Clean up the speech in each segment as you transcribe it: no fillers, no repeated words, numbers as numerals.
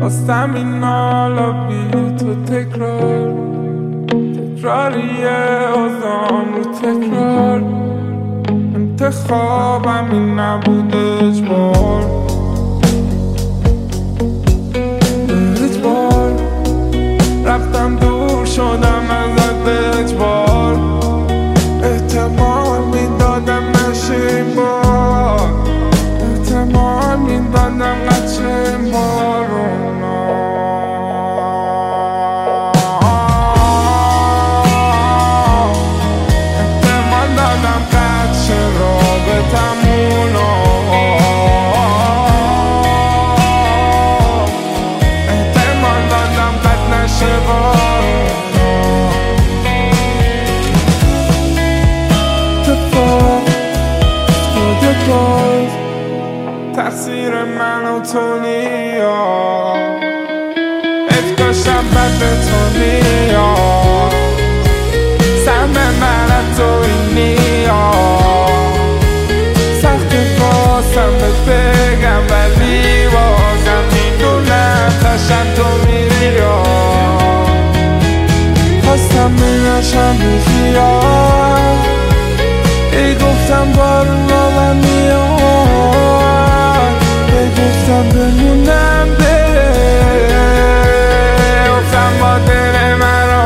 خواستم این حالا بی تو تکراریه آزان رو تکرار انتخابم این نبود اجبار رفتم دور شدم ازت به اجبار احتمال میدادم نشه این بار احتمال میدادم نشه این بار احتمال دادم قد شه رابطمون احتمال دادم قد نشه تقصیر من و تو نیاد افکاشم بد به تو نیاد سهم من از تو این نیاد سخت بازم بهت بگم ولی بازم میدونم تشن تو میری خواستم بینشم بی خیال ای گفتم بارون را من میاد ای گفتم بمونم بره گفتم با دل من را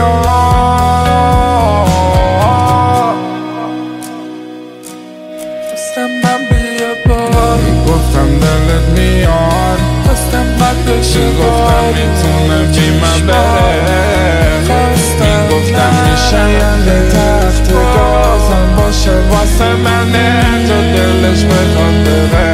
میاد خواستم من بیا بار گفتم دلت میاد خواستم بد بشه گفتم میتونم بی من بره گفتم میشینده تخت گازم باشه واسه منه تو دلش بخواد بره